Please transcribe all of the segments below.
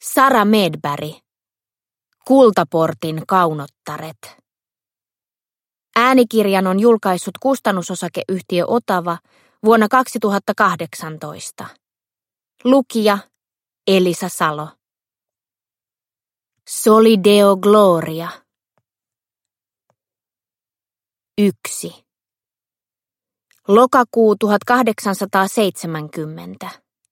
Sara Medberg. Kultaportin kaunottaret. Äänikirjan on julkaissut kustannusosakeyhtiö Otava vuonna 2018. Lukija Elisa Salo. Soli Deo Gloria. 1. Lokakuu 1870.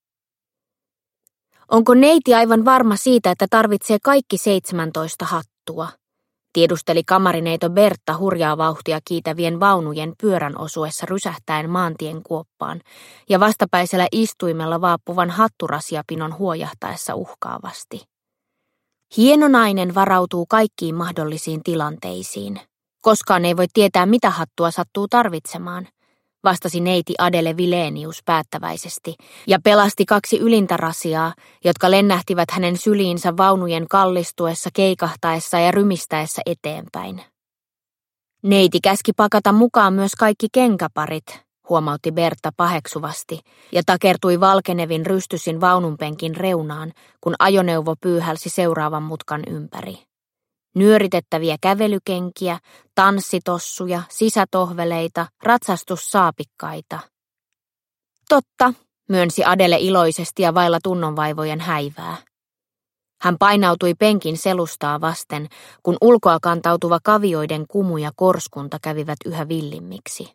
Onko neiti aivan varma siitä, että tarvitsee kaikki 17 hattua? Tiedusteli kamarineito Bertta hurjaa vauhtia kiitävien vaunujen pyörän osuessa rysähtäen maantien kuoppaan ja vastapäisellä istuimella vaappuvan hatturasiapinon huojahtaessa uhkaavasti. Hieno nainen varautuu kaikkiin mahdollisiin tilanteisiin. Koskaan ei voi tietää, mitä hattua sattuu tarvitsemaan, vastasi neiti Adele Vilenius päättäväisesti ja pelasti 2 ylintä rasiaa, jotka lennähtivät hänen syliinsä vaunujen kallistuessa, keikahtaessa ja rymistäessä eteenpäin. Neiti käski pakata mukaan myös kaikki kenkäparit, huomautti Bertta paheksuvasti ja takertui valkenevin rystysin vaununpenkin reunaan, kun ajoneuvo pyyhälsi seuraavan mutkan ympäri. Nyöritettäviä kävelykenkiä, tanssitossuja, sisätohveleita, ratsastussaapikkaita. Totta, myönsi Adele iloisesti ja vailla tunnonvaivojen häivää. Hän painautui penkin selustaa vasten, kun ulkoa kantautuva kavioiden kumu ja korskunta kävivät yhä villimmiksi.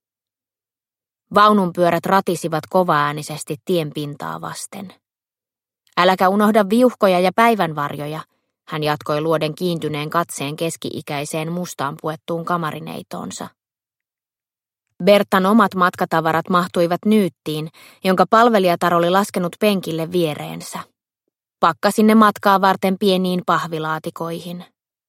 Vaununpyörät ratisivat kovaäänisesti tien pintaa vasten. Äläkä unohda viuhkoja ja päivänvarjoja, hän jatkoi luoden kiintyneen katseen keski-ikäiseen mustaan puettuun kamarineitoonsa. Bertan omat matkatavarat mahtuivat nyyttiin, jonka palvelijatar oli laskenut penkille viereensä. Pakkasi ne matkaa varten pieniin pahvilaatikoihin.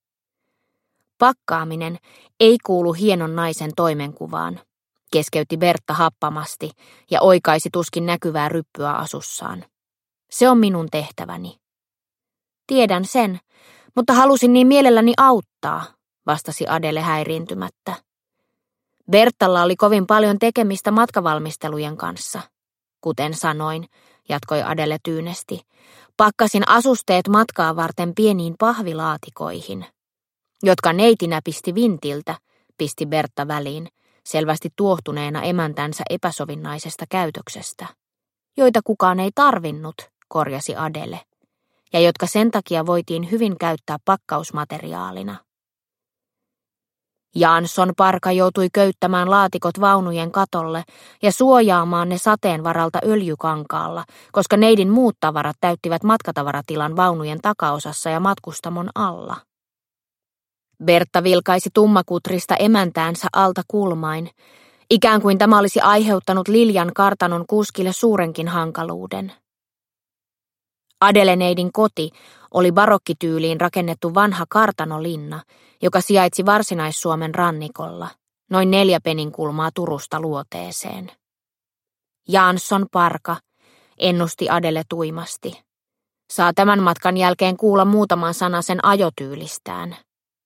Pakkaaminen ei kuulu hienon naisen toimenkuvaan, keskeytti Bertta happamasti ja oikaisi tuskin näkyvää ryppyä asussaan. Se on minun tehtäväni. Tiedän sen, mutta halusin niin mielelläni auttaa, vastasi Adele häiriintymättä. Bertalla oli kovin paljon tekemistä matkavalmistelujen kanssa. Kuten sanoin, jatkoi Adele tyynesti, pakkasin asusteet matkaa varten pieniin pahvilaatikoihin, jotka neiti näpisti vintiltä, pisti Bertta väliin, selvästi tuohtuneena emäntänsä epäsovinnaisesta käytöksestä. Joita kukaan ei tarvinnut, korjasi Adele, ja jotka sen takia voitiin hyvin käyttää pakkausmateriaalina. Jansson parka joutui köyttämään laatikot vaunujen katolle ja suojaamaan ne sateen varalta öljykankaalla, koska neidin muut tavarat täyttivät matkatavaratilan vaunujen takaosassa ja matkustamon alla. Bertta vilkaisi tummakutrista emäntäänsä alta kulmain, ikään kuin tämä olisi aiheuttanut Liljan kartanon kuskille suurenkin hankaluuden. Adele-neidin koti oli barokkityyliin rakennettu vanha kartanolinna, joka sijaitsi Varsinais-Suomen rannikolla, noin 4 peninkulmaa Turusta luoteeseen. Jansson parka, ennusti Adele tuimasti. Saa tämän matkan jälkeen kuulla muutaman sanasen ajotyylistään.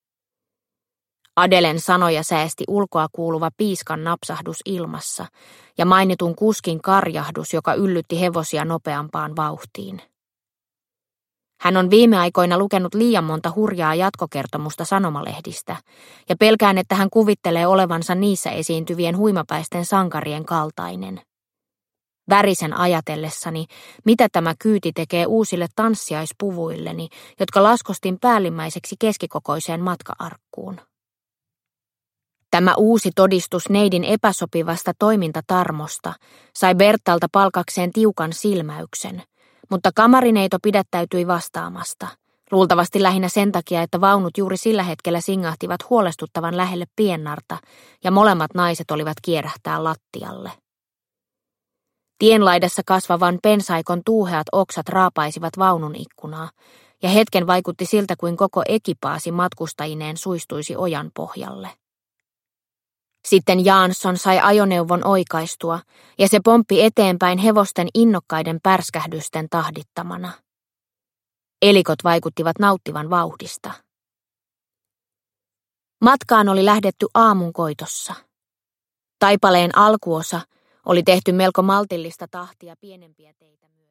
Adelen sanoja säesti ulkoa kuuluva piiskan napsahdus ilmassa ja mainitun kuskin karjahdus, joka yllytti hevosia nopeampaan vauhtiin. Hän on viime aikoina lukenut liian monta hurjaa jatkokertomusta sanomalehdistä, ja pelkään, että hän kuvittelee olevansa niissä esiintyvien huimapäisten sankarien kaltainen. Värisen ajatellessani, mitä tämä kyyti tekee uusille tanssiaispuvuilleni, jotka laskostin päällimmäiseksi keskikokoiseen matkaarkkuun. Tämä uusi todistus neidin epäsopivasta toimintatarmosta sai Bertalta palkakseen tiukan silmäyksen, mutta kamarineito pidättäytyi vastaamasta, luultavasti lähinnä sen takia, että vaunut juuri sillä hetkellä singahtivat huolestuttavan lähelle piennarta ja molemmat naiset olivat kierähtää lattialle. Tienlaidassa kasvavan pensaikon tuuheat oksat raapaisivat vaunun ikkunaa, ja hetken vaikutti siltä, kuin koko ekipaasi matkustajineen suistuisi ojan pohjalle. Sitten Jansson sai ajoneuvon oikaistua, ja se pomppi eteenpäin hevosten innokkaiden pärskähdysten tahdittamana. Elikot vaikuttivat nauttivan vauhdista. Matkaan oli lähdetty aamun koitossa. Taipaleen alkuosa oli tehty melko maltillista tahtia pienempiä teitä myöten.